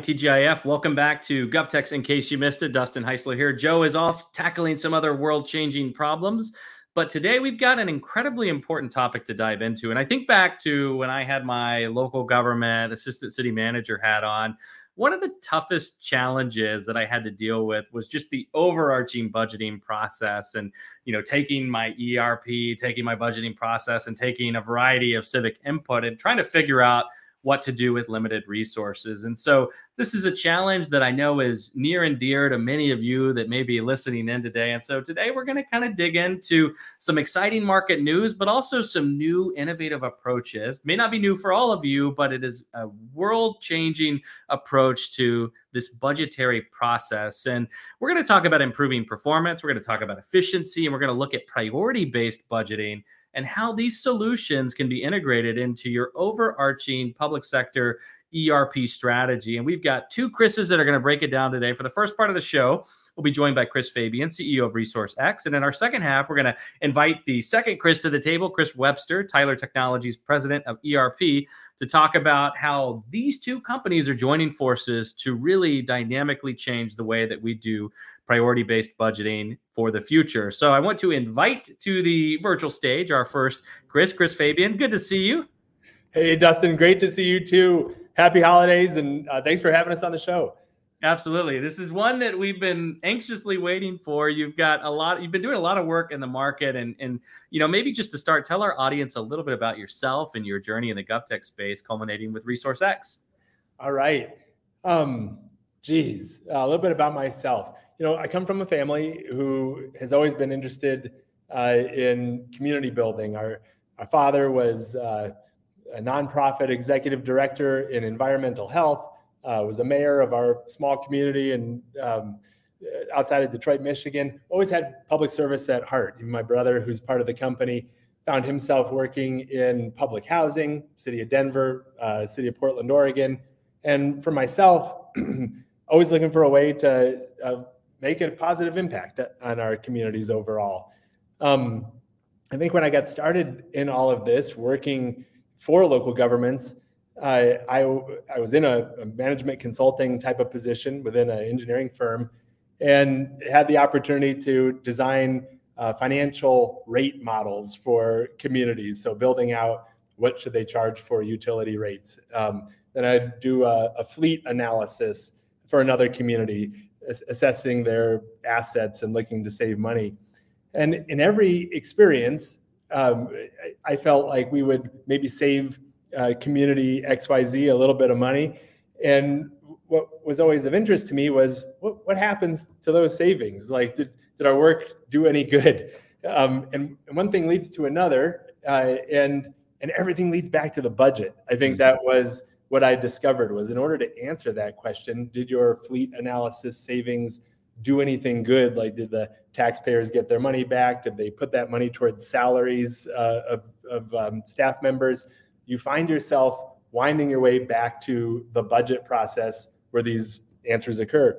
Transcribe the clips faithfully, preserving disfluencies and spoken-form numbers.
right, T G I F, welcome back to GovTechs. In case you missed it, Dustin Heisler here. Joe is off tackling some other world-changing problems, but today we've got an incredibly important topic to dive into. And I think back to when I had my local government assistant city manager hat on. One of the toughest challenges that I had to deal with was just the overarching budgeting process, and you know, taking my E R P, taking my budgeting process, and taking a variety of civic input and trying to figure out what to do with limited resources. And so this is a challenge that I know is near and dear to many of you that may be listening in today. And so today we're going to kind of dig into some exciting market news, but also some new innovative approaches. May not be new for all of you, but it is a world-changing approach to this budgetary process. And we're going to talk about improving performance. We're going to talk about efficiency, and we're going to look at priority-based budgeting and how these solutions can be integrated into your overarching public sector E R P strategy. And we've got two Chris's that are going to break it down today. For the first part of the show, we'll be joined by Chris Fabian, C E O of ResourceX. And in our second half, we're going to invite the second Chris to the table, Chris Webster, Tyler Technologies president of E R P, to talk about how these two companies are joining forces to really dynamically change the way that we do priority-based budgeting for the future. So I want to invite to the virtual stage our first Chris, Chris Fabian. Good to see you. Hey, Dustin. Great to see you too. Happy holidays, and uh, thanks for having us on the show. Absolutely. This is one that we've been anxiously waiting for. You've got a lot, you've been doing a lot of work in the market, and, and you know, maybe just to start, tell our audience a little bit about yourself and your journey in the GovTech space, culminating with ResourceX. All right. Um, geez, a little bit about myself. You know, I come from a family who has always been interested uh, in community building. Our, our father was uh, a nonprofit executive director in environmental health, uh, was a mayor of our small community and um, outside of Detroit, Michigan. Always had public service at heart. Even my brother, who's part of the company, found himself working in public housing, city of Denver, uh, city of Portland, Oregon. And for myself, always looking for a way to uh, make a positive impact on our communities overall. Um, I think when I got started in all of this, working for local governments, uh, I, I was in a, a management consulting type of position within an engineering firm, and had the opportunity to design uh, financial rate models for communities. So building out what should they charge for utility rates. Um, then I'd do a, a fleet analysis for another community, assessing their assets and looking to save money. And in every experience, um, I felt like we would maybe save uh, community X Y Z a little bit of money. And what was always of interest to me was what, what happens to those savings? Like, did, did our work do any good? Um, and one thing leads to another, uh, and, and everything leads back to the budget. I think that was what I discovered was, in order to answer that question, did your fleet analysis savings do anything good? Like, did the taxpayers get their money back? Did they put that money towards salaries uh, of, of um, staff members? You find yourself winding your way back to the budget process where these answers occur.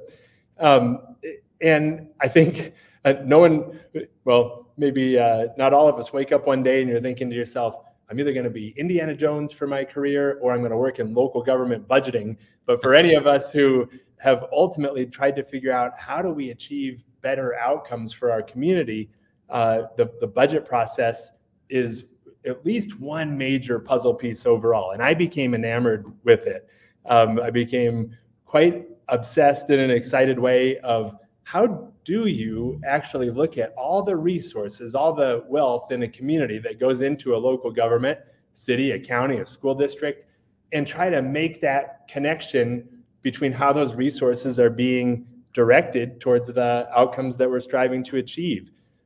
Um, and I think uh, no one, well, maybe uh, not all of us wake up one day and you're thinking to yourself, I'm either going to be Indiana Jones for my career, or I'm going to work in local government budgeting. But for any of us who have ultimately tried to figure out how do we achieve better outcomes for our community, uh, the, the budget process is at least one major puzzle piece overall. And I became enamored with it. Um, I became quite obsessed in an excited way of how do you actually look at all the resources, all the wealth in a community that goes into a local government, city, a county, a school district, and try to make that connection between how those resources are being directed towards the outcomes that we're striving to achieve.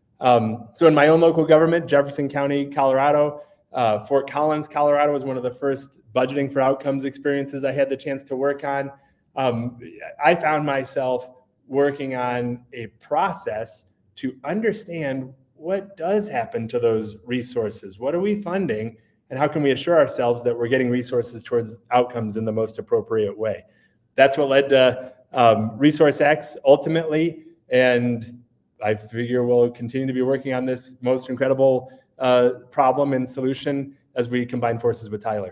Um, so in my own local government, Jefferson County, Colorado, uh, Fort Collins, Colorado was one of the first budgeting for outcomes experiences I had the chance to work on. Um, I found myself working on a process to understand what does happen to those resources. What are we funding, and how can we assure ourselves that we're getting resources towards outcomes in the most appropriate way? That's what led to um, ResourceX ultimately, and I figure we'll continue to be working on this most incredible uh, problem and solution as we combine forces with Tyler.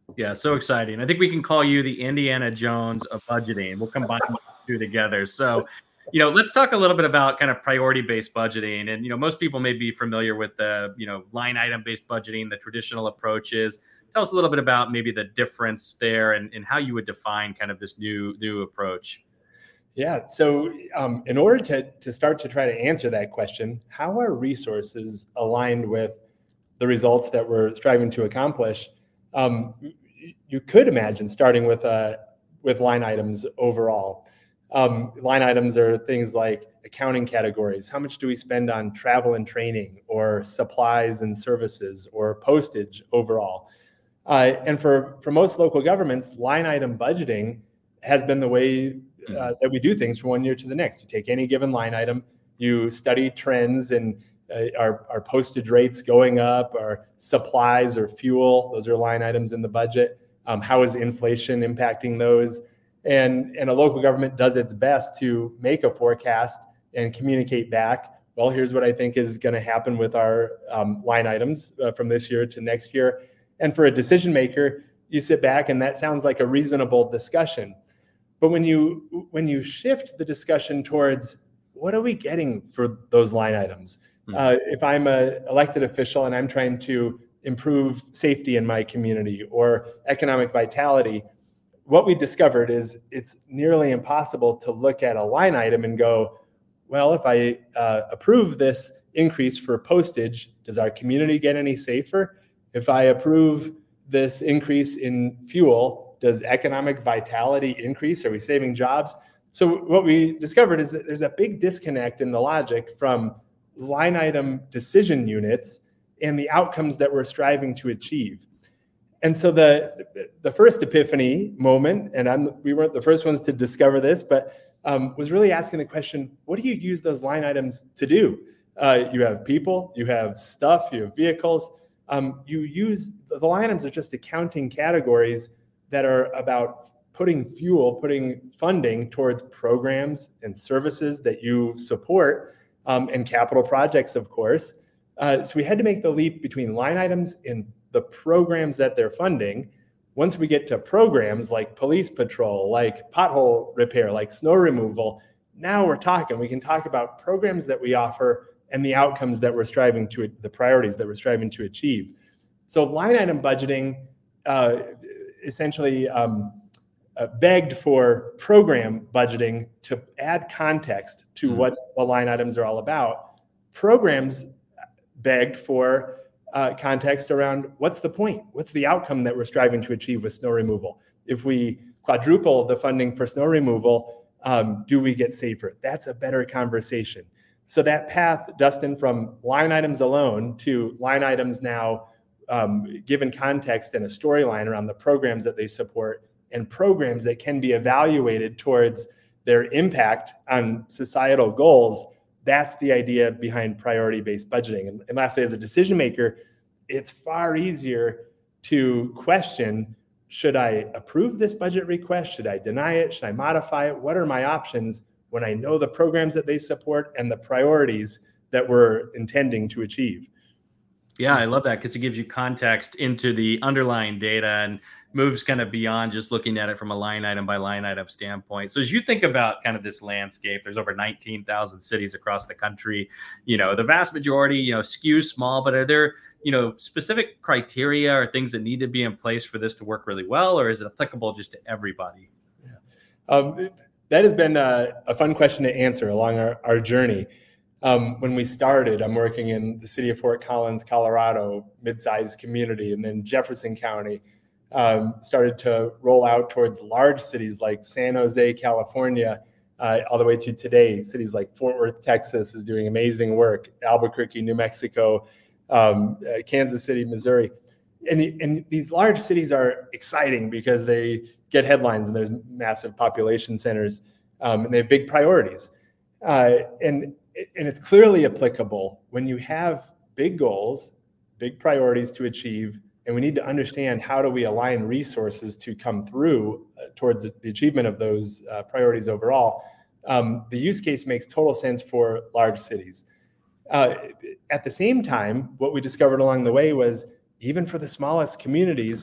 Yeah, so exciting. I think we can call you the Indiana Jones of budgeting. We'll combine the two together. So, you know, let's talk a little bit about kind of priority-based budgeting. And, you know, most people may be familiar with the, you know, line item-based budgeting, the traditional approaches. Tell us a little bit about maybe the difference there and, and how you would define kind of this new new approach. Yeah. So, um, in order to to start to try to answer that question, how are resources aligned with the results that we're striving to accomplish? Um, you could imagine starting with uh, with line items overall. Um, line items are things like accounting categories. How much do we spend on travel and training, or supplies and services, or postage overall? Uh, and for for most local governments, line item budgeting has been the way uh, that we do things from one year to the next. You take any given line item, you study trends and uh, our, our postage rates going up, our supplies or fuel, those are line items in the budget. Um, how is inflation impacting those? And, and a local government does its best to make a forecast and communicate back, well, here's what I think is going to happen with our um, line items uh, from this year to next year. And for a decision maker, you sit back and that sounds like a reasonable discussion. But when you when you shift the discussion towards what are we getting for those line items? Mm-hmm. Uh, if I'm an elected official and I'm trying to improve safety in my community or economic vitality, what we discovered is it's nearly impossible to look at a line item and go, well, if I uh, approve this increase for postage, does our community get any safer? If I approve this increase in fuel, does economic vitality increase? Are we saving jobs? So what we discovered is that there's a big disconnect in the logic from line item decision units and the outcomes that we're striving to achieve. And so the the first epiphany moment, and I'm, we weren't the first ones to discover this, but um, was really asking the question, what do you use those line items to do? Uh, you have people, you have stuff, you have vehicles. Um, you use, the line items are just accounting categories that are about putting fuel, putting funding towards programs and services that you support, um, and capital projects, of course. Uh, so we had to make the leap between line items and the programs that they're funding. Once we get to programs like police patrol, like pothole repair, like snow removal, now we're talking. We can talk about programs that we offer and the outcomes that we're striving to, the priorities that we're striving to achieve. So line item budgeting uh, essentially um, uh, begged for program budgeting to add context to mm-hmm. what the line items are all about. Programs begged for uh, context around what's the point? What's the outcome that we're striving to achieve with snow removal? If we quadruple the funding for snow removal, um, do we get safer? That's a better conversation. So that path, Dustin, from line items alone to line items now um, given context and a storyline around the programs that they support and programs that can be evaluated towards their impact on societal goals, that's the idea behind priority-based budgeting. And, and lastly, as a decision maker, it's far easier to question, should I approve this budget request? Should I deny it? Should I modify it? What are my options when I know the programs that they support and the priorities that we're intending to achieve? Yeah, I love that because it gives you context into the underlying data and moves kind of beyond just looking at it from a line item by line item standpoint. So as you think about kind of this landscape, there's over nineteen thousand cities across the country. You know, the vast majority, you know, skew small, but are there, you know, specific criteria or things that need to be in place for this to work really well, or is it applicable just to everybody? Yeah. Um, that has been a, a fun question to answer along our, our journey. Um, when we started, I'm working in the city of Fort Collins, Colorado, mid-sized community, and then Jefferson County um, started to roll out towards large cities like San Jose, California, uh, all the way to today. Cities like Fort Worth, Texas is doing amazing work, Albuquerque, New Mexico, um, uh, Kansas City, Missouri. And, and these large cities are exciting because they get headlines and there's massive population centers, um, and they have big priorities. Uh, and And it's clearly applicable when you have big goals, big priorities to achieve, and we need to understand how do we align resources to come through uh, towards the achievement of those uh, priorities overall. Um, the use case makes total sense for large cities. Uh, at the same time, what we discovered along the way was even for the smallest communities,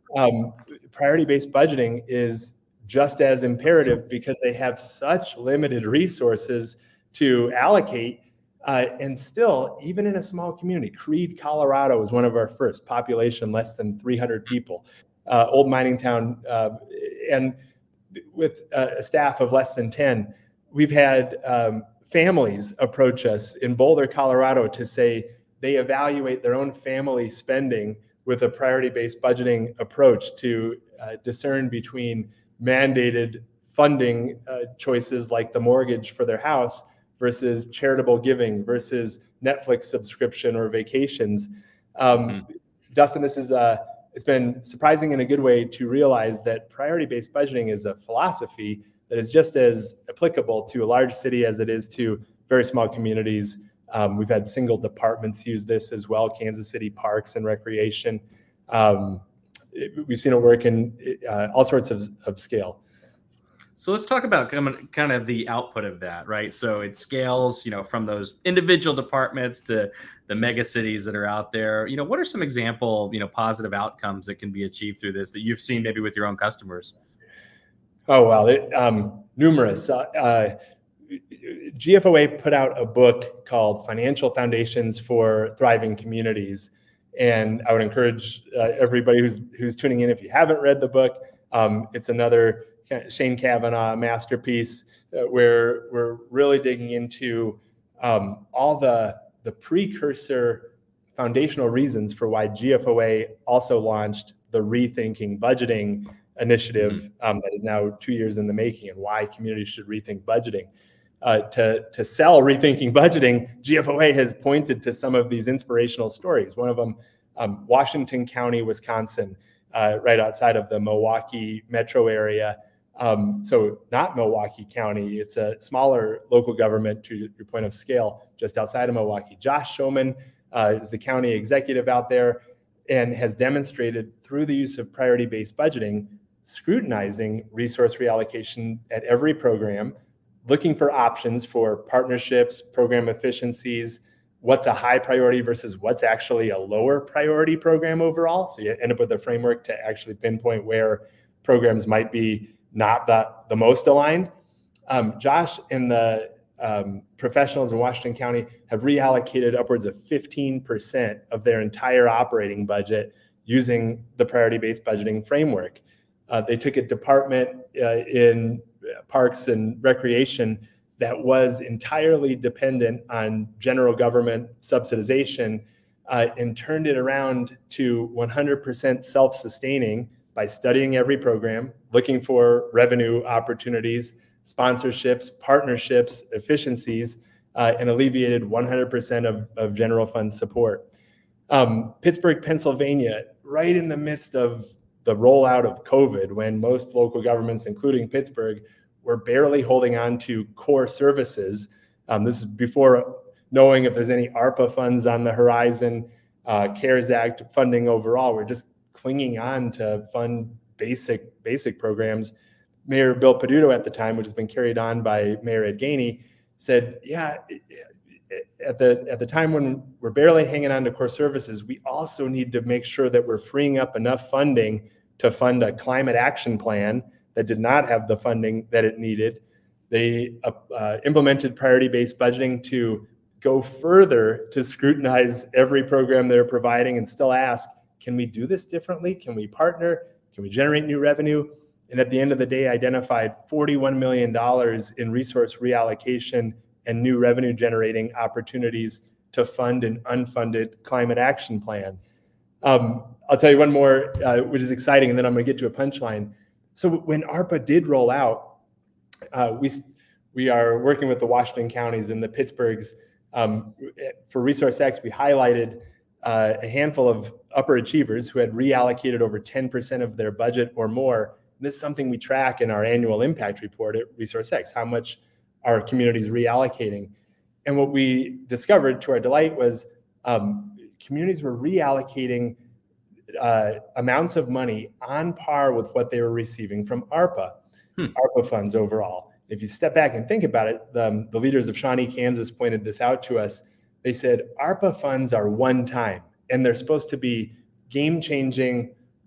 um, priority-based budgeting is just as imperative because they have such limited resources to allocate. Uh, and still, even in a small community, Creede, Colorado was one of our first, population less than three hundred people, uh, old mining town, uh, and with a staff of less than ten. We've had um, families approach us in Boulder, Colorado to say they evaluate their own family spending with a priority-based budgeting approach to uh, discern between mandated funding uh, choices like the mortgage for their house versus charitable giving versus Netflix subscription or vacations. Um, mm-hmm. Dustin, this is uh, it's been surprising in a good way to realize that priority-based budgeting is a philosophy that is just as applicable to a large city as it is to very small communities. Um, we've had single departments use this as well, Kansas City Parks and Recreation. Um, it, we've seen it work in uh, all sorts of, of scale. So let's talk about kind of the output of that, right? So it scales, you know, from those individual departments to the mega cities that are out there. You know, what are some example, you know, positive outcomes that can be achieved through this that you've seen maybe with your own customers? Oh, well, it, um, numerous. Uh, uh, G F O A put out a book called Financial Foundations for Thriving Communities. And I would encourage uh, everybody who's who's tuning in, if you haven't read the book, um, it's another Shane Kavanaugh masterpiece uh, where we're really digging into um, all the, the precursor foundational reasons for why G F O A also launched the Rethinking Budgeting initiative mm-hmm. um, that is now two years in the making, and why communities should rethink budgeting. Uh, to, to sell Rethinking Budgeting, G F O A has pointed to some of these inspirational stories. One of them, um, Washington County, Wisconsin, uh, right outside of the Milwaukee metro area. Um, so not Milwaukee County, it's a smaller local government to your point of scale, just outside of Milwaukee. Josh Schoeman uh, is the county executive out there and has demonstrated through the use of priority-based budgeting, scrutinizing resource reallocation at every program, looking for options for partnerships, program efficiencies, what's a high priority versus what's actually a lower priority program overall. So you end up with a framework to actually pinpoint where programs might be not the, the most aligned. Um, Josh and the um, professionals in Washington County have reallocated upwards of fifteen percent of their entire operating budget using the priority-based budgeting framework. Uh, they took a department uh, in Parks and Recreation that was entirely dependent on general government subsidization uh, and turned it around to one hundred percent self-sustaining by studying every program, looking for revenue opportunities, sponsorships, partnerships, efficiencies, uh, and alleviated one hundred percent of, of general fund support. Um, Pittsburgh, Pennsylvania, right in the midst of the rollout of COVID, when most local governments, including Pittsburgh, were barely holding on to core services. Um, this is before knowing if there's any ARPA funds on the horizon, uh, CARES Act funding overall. We're just clinging on to fund basic basic programs. Mayor Bill Peduto at the time, which has been carried on by Mayor Ed Gainey, said, yeah, at the at the time when we're barely hanging on to core services, we also need to make sure that we're freeing up enough funding to fund a climate action plan that did not have the funding that it needed. They uh, uh, implemented priority-based budgeting to go further to scrutinize every program they're providing and still ask, can we do this differently? Can we partner? Can we generate new revenue? And at the end of the day, identified forty-one million dollars in resource reallocation and new revenue generating opportunities to fund an unfunded climate action plan. Um, I'll tell you one more, uh, which is exciting, and then I'm going to get to a punchline. So when ARPA did roll out, uh, we we are working with the Washington counties and the Pittsburghs. Um, for Resource X, we highlighted uh, a handful of upper achievers who had reallocated over ten percent of their budget or more. This is something we track in our annual impact report at Resource X, how much our communities reallocating. And what we discovered to our delight was um, communities were reallocating uh, amounts of money on par with what they were receiving from ARPA, hmm. ARPA funds overall. If you step back and think about it, the, the leaders of Shawnee, Kansas pointed this out to us. They said ARPA funds are one time, and they're supposed to be game-changing,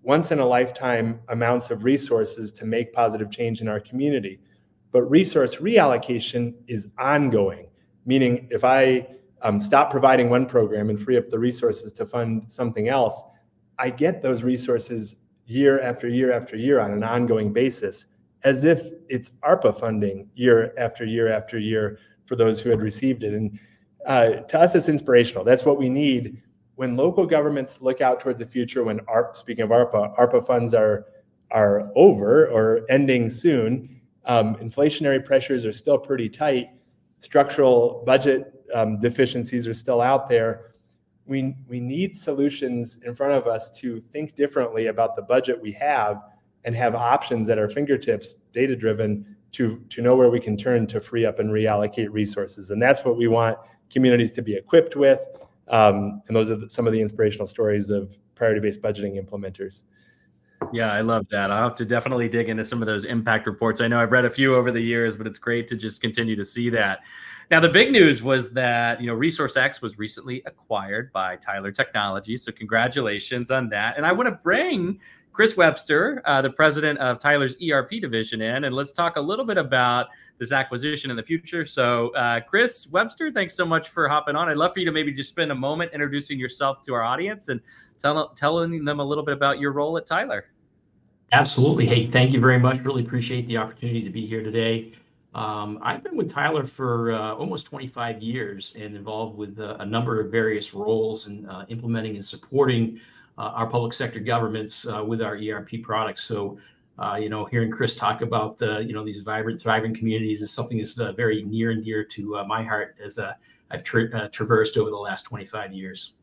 once in a lifetime amounts of resources to make positive change in our community. But resource reallocation is ongoing, meaning if I um, stop providing one program and free up the resources to fund something else, I get those resources year after year after year on an ongoing basis, as if it's ARPA funding year after year after year for those who had received it. And uh, to us, it's inspirational. That's what we need when local governments look out towards the future. When ARP, speaking of ARPA, ARPA funds are are over or ending soon. Um, inflationary pressures are still pretty tight. Structural budget um, deficiencies are still out there. We, we need solutions in front of us to think differently about the budget we have and have options at our fingertips, data-driven, to, to know where we can turn to free up and reallocate resources. And that's what we want communities to be equipped with. Um, and those are the, some of the inspirational stories of priority-based budgeting implementers. Yeah, I love that. I'll have to definitely dig into some of those impact reports. I know I've read a few over the years, but it's great to just continue to see that. Now, the big news was that, you know, ResourceX was recently acquired by Tyler Technologies. So congratulations on that. And I want to bring Chris Webster, uh, the president of Tyler's E R P division, in, and let's talk a little bit about this acquisition in the future. So uh, Chris Webster, thanks so much for hopping on. I'd love for you to maybe just spend a moment introducing yourself to our audience and tell, telling them a little bit about your role at Tyler. Absolutely. Hey, thank you very much. Really appreciate the opportunity to be here today. Um, I've been with Tyler for uh, almost twenty-five years and involved with uh, a number of various roles in uh, implementing and supporting uh, our public sector governments uh, with our E R P products. So, uh, you know, hearing Chris talk about, uh, you know, these vibrant, thriving communities is something that's uh, very near and dear to uh, my heart as uh, I've tra uh, traversed over the last twenty-five years.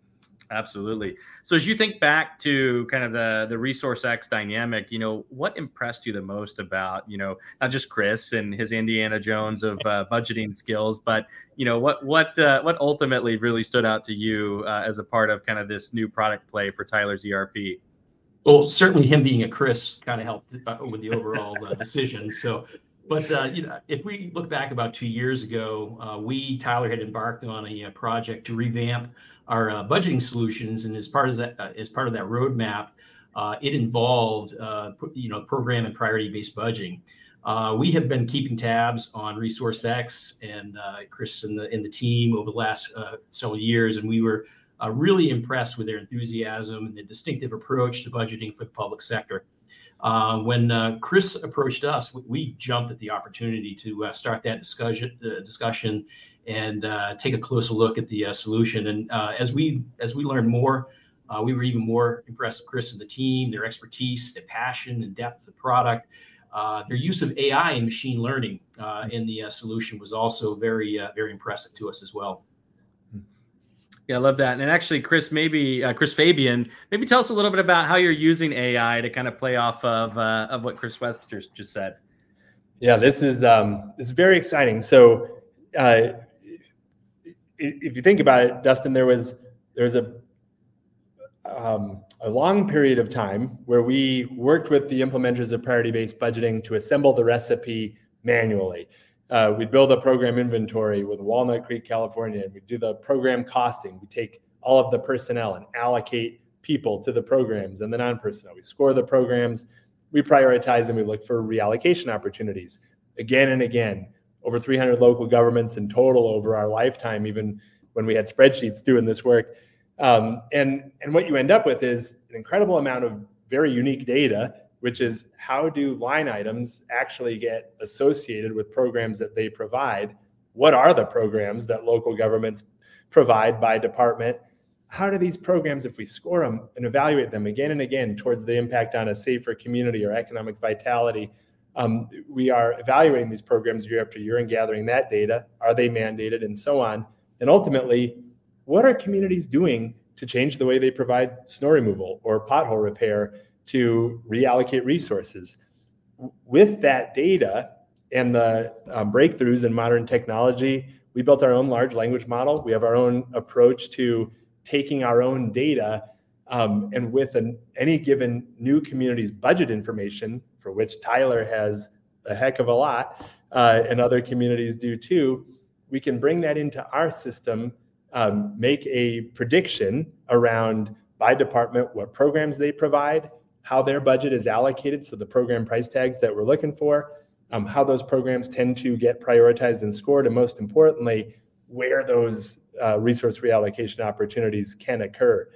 Absolutely. So as you think back to kind of the, the ResourceX dynamic, you know, what impressed you the most about, you know, not just Chris and his Indiana Jones of uh, budgeting skills, but, you know, what what uh, what ultimately really stood out to you uh, as a part of kind of this new product play for Tyler's E R P? Well, certainly him being a Chris kind of helped uh, with the overall uh, decision. So, but uh, you know, if we look back about two years ago, uh, we, Tyler, had embarked on a, a project to revamp our uh, budgeting solutions, and as part of that, uh, as part of that roadmap, uh, it involved, uh, you know, program and priority-based budgeting. Uh, we have been keeping tabs on ResourceX and uh, Chris and the and the team over the last uh, several years, and we were uh, really impressed with their enthusiasm and the distinctive approach to budgeting for the public sector. Uh, when uh, Chris approached us, we, we jumped at the opportunity to uh, start that discussion, uh, discussion and uh, take a closer look at the uh, solution. And uh, as we as we learned more, uh, we were even more impressed with Chris and the team, their expertise, their passion and depth of the product. Uh, their use of A I and machine learning uh, in the uh, solution was also very, uh, very impressive to us as well. Yeah, I love that. And actually, Chris, maybe uh, Chris Fabian, maybe tell us a little bit about how you're using A I to kind of play off of uh, of what Chris Webster just said. Yeah, this is um, this is very exciting. So, uh, if you think about it, Dustin, there was there was a um, a long period of time where we worked with the implementers of priority-based budgeting to assemble the recipe manually. Uh, we'd build a program inventory with Walnut Creek, California, and we'd do the program costing. We take all of the personnel and allocate people to the programs and the non-personnel. We score the programs, we prioritize, and we look for reallocation opportunities. Again and again, over three hundred local governments in total over our lifetime, even when we had spreadsheets doing this work. Um, and, and what you end up with is an incredible amount of very unique data, which is how do line items actually get associated with programs that they provide? What are the programs that local governments provide by department? How do these programs, if we score them and evaluate them again and again towards the impact on a safer community or economic vitality, um, we are evaluating these programs year after year and gathering that data. Are they mandated and so on? And ultimately, what are communities doing to change the way they provide snow removal or pothole repair to reallocate resources? With that data and the um, breakthroughs in modern technology, we built our own large language model. We have our own approach to taking our own data um, and with an, any given new community's budget information, for which Tyler has a heck of a lot, uh, and other communities do too, we can bring that into our system, um, make a prediction around by department, what programs they provide, how their budget is allocated, so the program price tags that we're looking for, um, how those programs tend to get prioritized and scored, and most importantly, where those uh, resource reallocation opportunities can occur.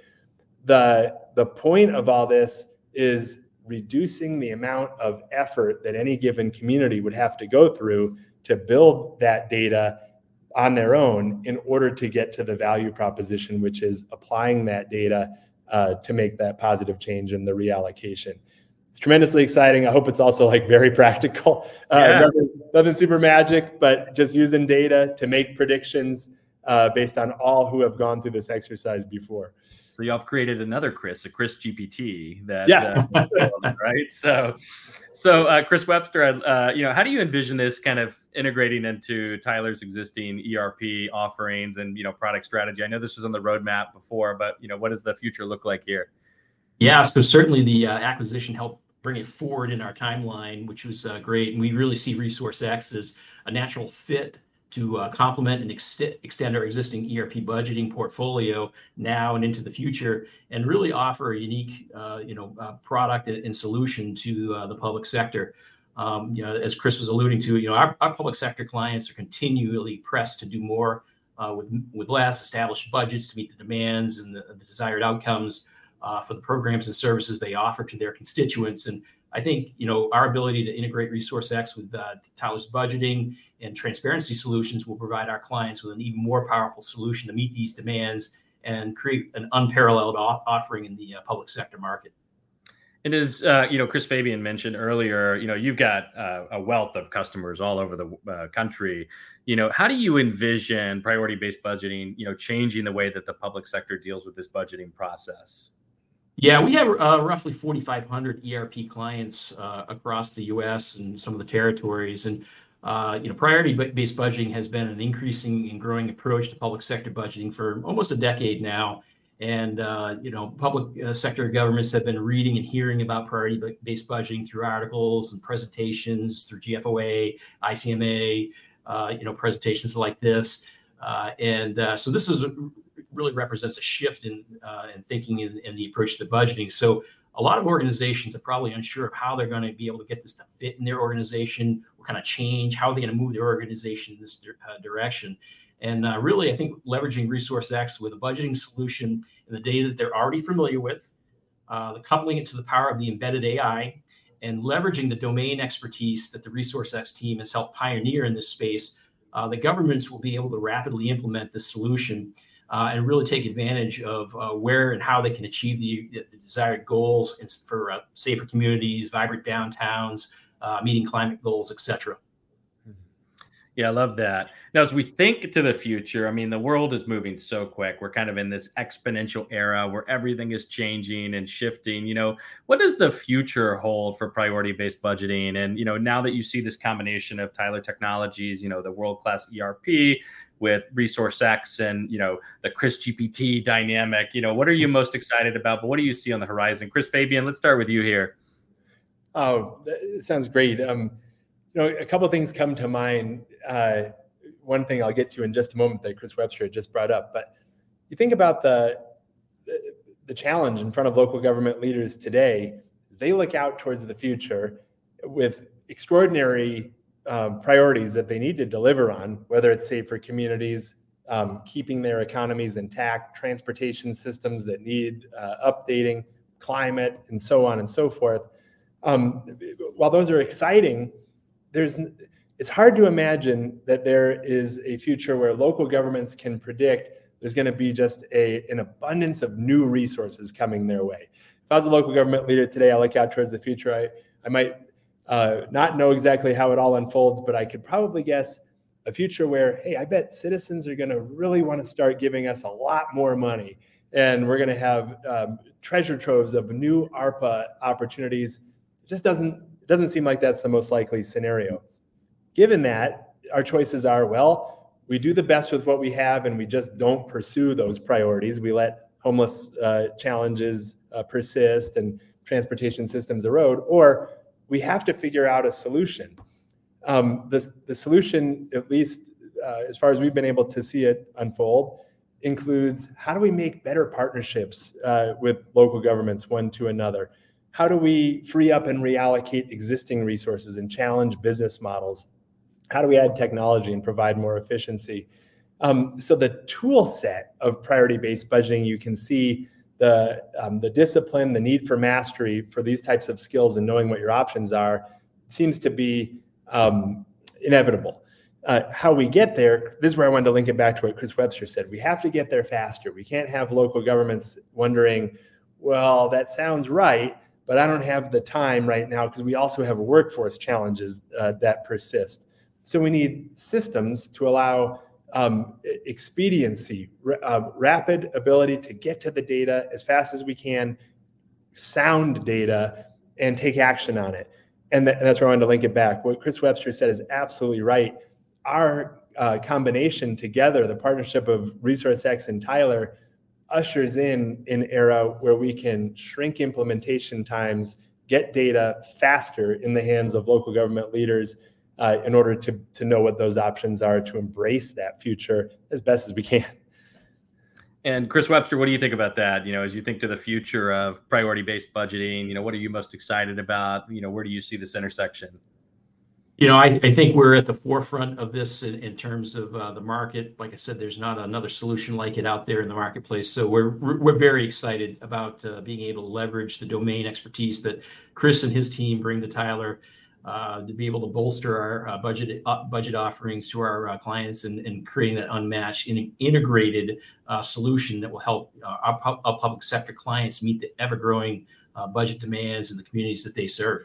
The, the point of all this is reducing the amount of effort that any given community would have to go through to build that data on their own in order to get to the value proposition, which is applying that data uh, to make that positive change in the reallocation. It's tremendously exciting. I hope it's also like very practical. Uh, yeah. nothing, nothing super magic, but just using data to make predictions uh, based on all who have gone through this exercise before. So y'all have created another Chris, a Chris G P T. That, yes, uh, right. So, so uh, Chris Webster, uh, you know, how do you envision this kind of integrating into Tyler's existing E R P offerings and, you know, product strategy? I know this was on the roadmap before, but, you know, what does the future look like here? Yeah, so certainly the uh, acquisition helped bring it forward in our timeline, which was uh, great. And we really see ResourceX as a natural fit to uh, complement and ex extend our existing E R P budgeting portfolio now and into the future, and really offer a unique, uh, you know, uh, product and solution to uh, the public sector. Um, you know, as Chris was alluding to, you know, our, our public sector clients are continually pressed to do more uh, with with less, established budgets to meet the demands and the, the desired outcomes uh, for the programs and services they offer to their constituents. And I think, you know, our ability to integrate ResourceX with uh, Tyler's budgeting and transparency solutions will provide our clients with an even more powerful solution to meet these demands and create an unparalleled offering in the uh, public sector market. And as uh, you know, Chris Fabian mentioned earlier, you know, you've got uh, a wealth of customers all over the uh, country. You know, how do you envision priority-based budgeting, you know, changing the way that the public sector deals with this budgeting process? Yeah, we have uh, roughly forty-five hundred E R P clients uh, across the U S and some of the territories. And, uh, you know, priority-based budgeting has been an increasing and growing approach to public sector budgeting for almost a decade now. And, uh, you know, public uh, sector governments have been reading and hearing about priority-based budgeting through articles and presentations, through G F O A, I C M A, uh, you know, presentations like this. Uh, and uh, so this is a, really represents a shift in, uh, in thinking in, in the approach to budgeting. So a lot of organizations are probably unsure of how they're going to be able to get this to fit in their organization, what kind of change, how are they going to move their organization in this uh, direction. And uh, really, I think leveraging ResourceX with a budgeting solution and the data that they're already familiar with, uh, the coupling it to the power of the embedded A I, and leveraging the domain expertise that the ResourceX team has helped pioneer in this space, uh, the governments will be able to rapidly implement this solution uh, and really take advantage of uh, where and how they can achieve the, the desired goals for uh, safer communities, vibrant downtowns, uh, meeting climate goals, et cetera. Yeah, I love that. Now, as we think to the future, I mean, the world is moving so quick. We're kind of in this exponential era where everything is changing and shifting. You know, what does the future hold for priority-based budgeting? And, you know, now that you see this combination of Tyler Technologies, you know, the world-class E R P with ResourceX and, you know, the Chris G P T dynamic, you know, what are you most excited about? But what do you see on the horizon? Chris Fabian, let's start with you here. Oh, that sounds great. Um, You know, a couple of things come to mind. Uh, one thing I'll get to in just a moment that Chris Webster just brought up, but you think about the, the the challenge in front of local government leaders today is they look out towards the future with extraordinary um, priorities that they need to deliver on, whether it's safer communities, um, keeping their economies intact, transportation systems that need uh, updating, climate, and so on and so forth. Um, while those are exciting, There's, it's hard to imagine that there is a future where local governments can predict there's going to be just a, an abundance of new resources coming their way. If I was a local government leader today, I look out towards the future. I, I might uh, not know exactly how it all unfolds, but I could probably guess a future where, hey, I bet citizens are going to really want to start giving us a lot more money. And we're going to have um, treasure troves of new ARPA opportunities. It just doesn't It doesn't seem like that's the most likely scenario. Given that, our choices are, well, we do the best with what we have and we just don't pursue those priorities. We let homeless uh, challenges uh, persist and transportation systems erode, or we have to figure out a solution. Um, the, the solution, at least uh, as far as we've been able to see it unfold, includes how do we make better partnerships uh, with local governments one to another? How do we free up and reallocate existing resources and challenge business models? How do we add technology and provide more efficiency? Um, so the tool set of priority-based budgeting, you can see the, um, the discipline, the need for mastery for these types of skills and knowing what your options are seems to be um, inevitable. Uh, how we get there, this is where I wanted to link it back to what Chris Webster said. We have to get there faster. We can't have local governments wondering, well, that sounds right, but I don't have the time right now because we also have workforce challenges uh, that persist. So we need systems to allow um, expediency, uh, rapid ability to get to the data as fast as we can, sound data, and take action on it. And, th- and that's where I wanted to link it back. What Chris Webster said is absolutely right. Our uh, combination together, the partnership of ResourceX and Tyler, ushers in an era where we can shrink implementation times, get data faster in the hands of local government leaders uh, in order to, to know what those options are, to embrace that future as best as we can. And Chris Webster, what do you think about that? You know, as you think to the future of priority-based budgeting, you know, what are you most excited about? You know, where do you see this intersection? You know, I, I think we're at the forefront of this in, in terms of uh, the market. Like I said, there's not another solution like it out there in the marketplace. So we're we're very excited about uh, being able to leverage the domain expertise that Chris and his team bring to Tyler uh, to be able to bolster our uh, budget uh, budget offerings to our uh, clients and, and creating that unmatched in, integrated uh, solution that will help uh, our, our public sector clients meet the ever-growing uh, budget demands in the communities that they serve.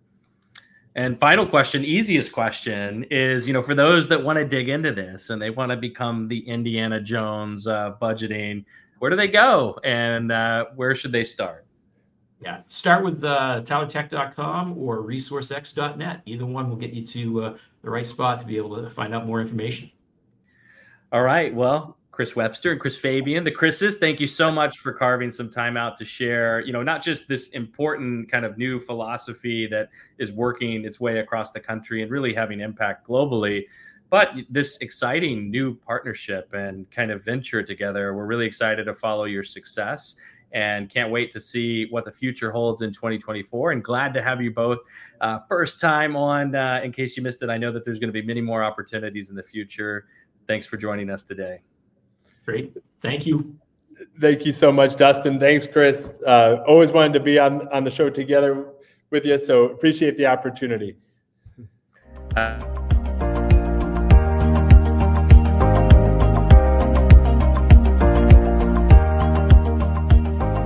And final question, easiest question is, you know, for those that want to dig into this and they want to become the Indiana Jones uh, budgeting, where do they go and uh, where should they start? Yeah, start with uh, tyler tech dot com or resource x dot net. Either one will get you to uh, the right spot to be able to find out more information. All right. Well, Chris Webster and Chris Fabian, the Chris's, thank you so much for carving some time out to share, you know, not just this important kind of new philosophy that is working its way across the country and really having impact globally, but this exciting new partnership and kind of venture together. We're really excited to follow your success and can't wait to see what the future holds in twenty twenty-four, and glad to have you both uh, first time on. Uh, in case you missed it, I know that there's going to be many more opportunities in the future. Thanks for joining us today. Great. Thank you. Thank you so much, Dustin. Thanks, Chris. Uh, always wanted to be on, on the show together with you, so appreciate the opportunity. Uh,